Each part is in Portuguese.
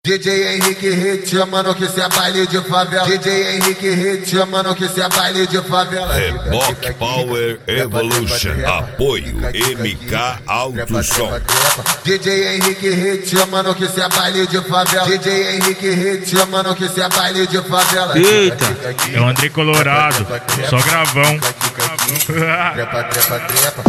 DJ Henrique Hit, chamando que cê é baile de favela. DJ Henrique Hit, chamando que cê é baile de favela. Reboque Power Evolution, apoio MK Alto Som. DJ Henrique Hit, chamando que cê é baile de favela. DJ Henrique Hit, chamando que cê é baile de favela. Eita, é o André Colorado, só gravão. Trepa, trepa, trepa.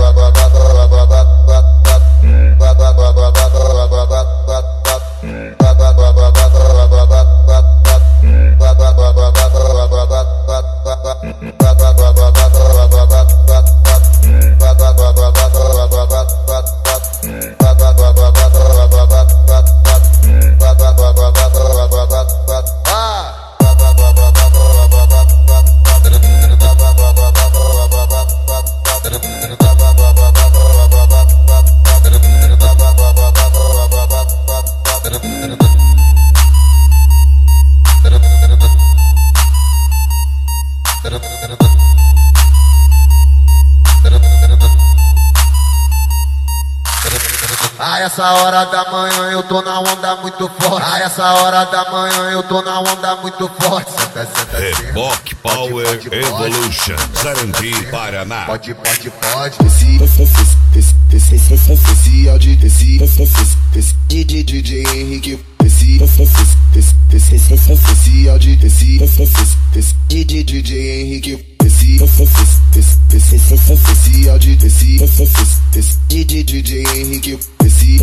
A essa hora da manhã eu tô na onda muito forte. A essa hora da manhã eu tô na onda muito forte. Senta, senta, Reboque Power Evolution, Sarandi, Paraná. Pode, pode, pode. Esse áudio, esse DJ Henrique. Esse áudio, esse DJ Henrique. Esse áudio, esse DJ Henrique. Esse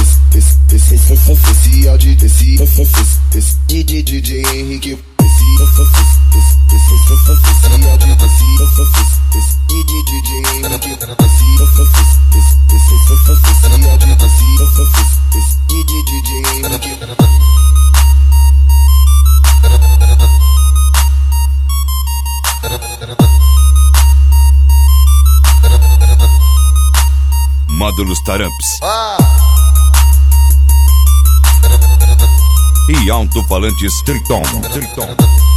áudio, esse DJ Henrique. Módulos Taramps e alto-falantes Triton.